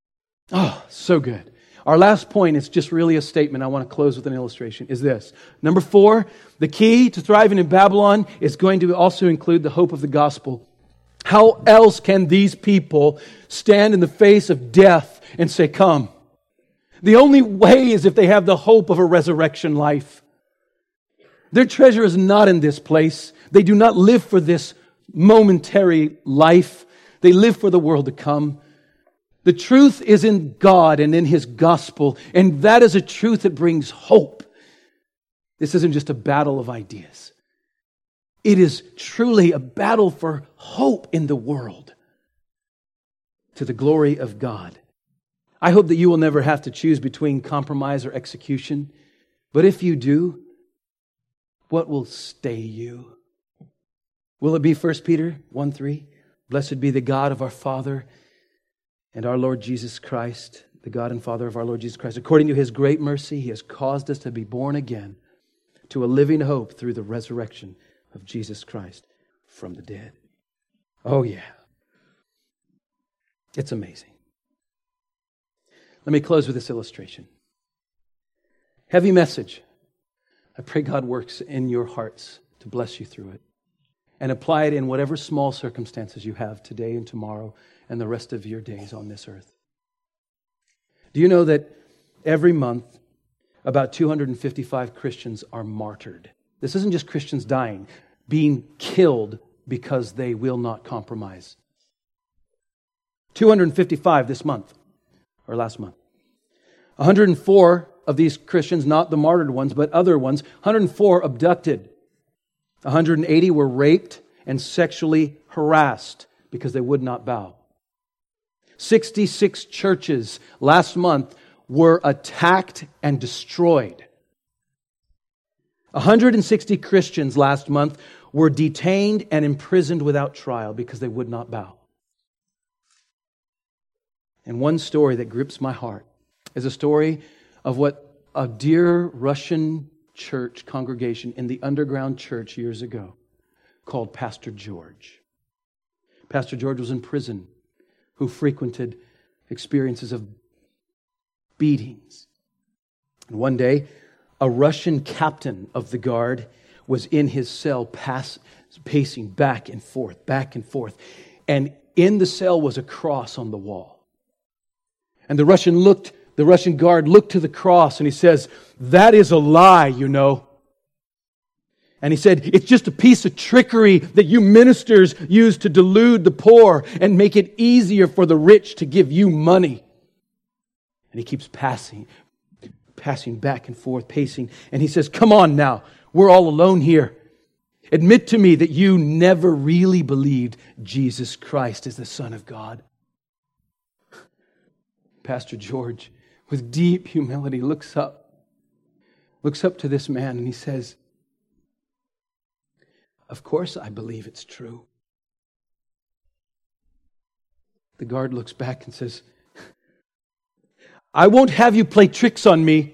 Oh, so good. Our last point is just really a statement. I want to close with an illustration, is this. Number four, the key to thriving in Babylon is going to also include the hope of the gospel. How else can these people stand in the face of death and say, come? The only way is if they have the hope of a resurrection life. Their treasure is not in this place. They do not live for this momentary life. They live for the world to come. The truth is in God and in His gospel, and that is a truth that brings hope. This isn't just a battle of ideas. It is truly a battle for hope in the world to the glory of God. I hope that you will never have to choose between compromise or execution, but if you do, what will stay you? Will it be First Peter one three? Blessed be the God of our Father and our Lord Jesus Christ, the God and Father of our Lord Jesus Christ. According to His great mercy, He has caused us to be born again to a living hope through the resurrection of Jesus Christ from the dead. Oh yeah. It's amazing. Let me close with this illustration. Heavy message. I pray God works in your hearts to bless you through it. And apply it in whatever small circumstances you have today and tomorrow and the rest of your days on this earth. Do you know that every month about two hundred fifty-five Christians are martyred? This isn't just Christians dying, being killed because they will not compromise. two hundred fifty-five this month, or last month. one hundred four of these Christians, not the martyred ones, but other ones, one hundred four abducted. one hundred eighty were raped and sexually harassed because they would not bow. sixty-six churches last month were attacked and destroyed. one hundred sixty Christians last month were detained and imprisoned without trial because they would not bow. And one story that grips my heart is a story of what a dear Russian church congregation in the underground church years ago called Pastor George. Pastor George was in prison, who frequented experiences of beatings. And one day, a Russian captain of the guard was in his cell pass, pacing back and forth, back and forth. And in the cell was a cross on the wall. And the Russian looked, the Russian guard looked to the cross and he says, "That is a lie, you know." And he said, "It's just a piece of trickery that you ministers use to delude the poor and make it easier for the rich to give you money." And he keeps passing, passing back and forth, pacing. And he says, "Come on now, we're all alone here. Admit to me that you never really believed Jesus Christ is the Son of God." Pastor George, with deep humility, looks up, looks up to this man and he says, "Of course I believe it's true." The guard looks back and says, "I won't have you play tricks on me."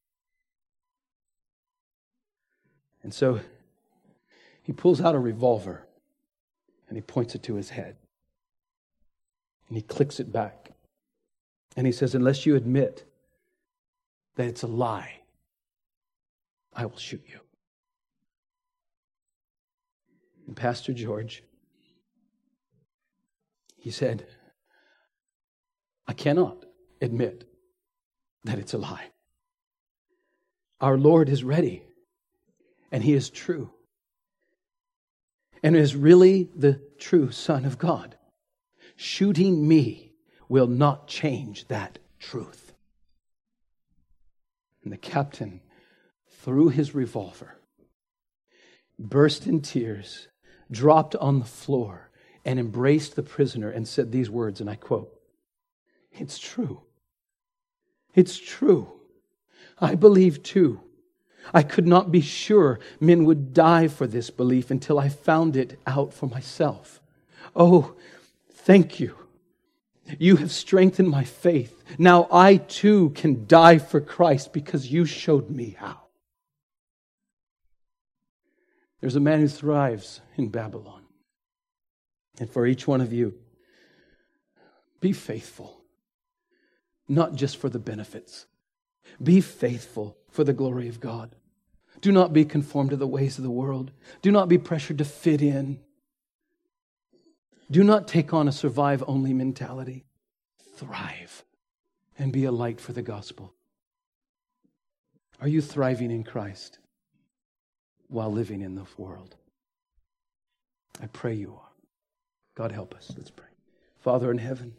And so he pulls out a revolver and he points it to his head. And he clicks it back. And he says, "Unless you admit that it's a lie, I will shoot you." And Pastor George, he said, "I cannot admit that it's a lie. Our Lord is ready, and He is true, and is really the true Son of God. Shooting me will not change that truth." And the captain threw his revolver, burst in tears, dropped on the floor, and embraced the prisoner and said these words, and I quote, "It's true. It's true. I believe too. I could not be sure men would die for this belief until I found it out for myself. Oh, thank you. You have strengthened my faith. Now I too can die for Christ because you showed me how." There's a man who thrives in Babylon. And for each one of you, be faithful. not just for the benefits. Be faithful for the glory of God. Do not be conformed to the ways of the world. Do not be pressured to fit in. Do not take on a survive-only mentality. Thrive and be a light for the gospel. Are you thriving in Christ while living in the world? I pray you are. God help us. Let's pray. Father in heaven,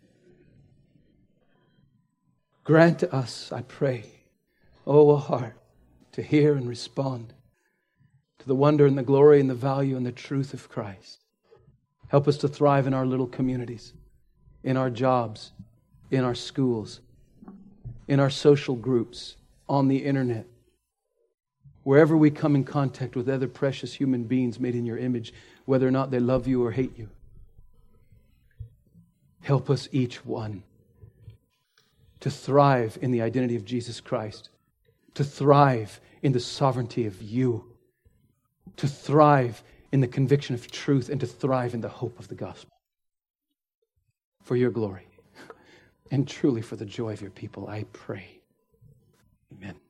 grant to us, I pray, oh, a heart to hear and respond to the wonder and the glory and the value and the truth of Christ. Help us to thrive in our little communities, in our jobs, in our schools, in our social groups, on the internet. Wherever we come in contact with other precious human beings made in your image, whether or not they love you or hate you. Help us each one to thrive in the identity of Jesus Christ, to thrive in the sovereignty of you, to thrive in the conviction of truth, and to thrive in the hope of the gospel. For your glory and truly for the joy of your people, I pray. Amen.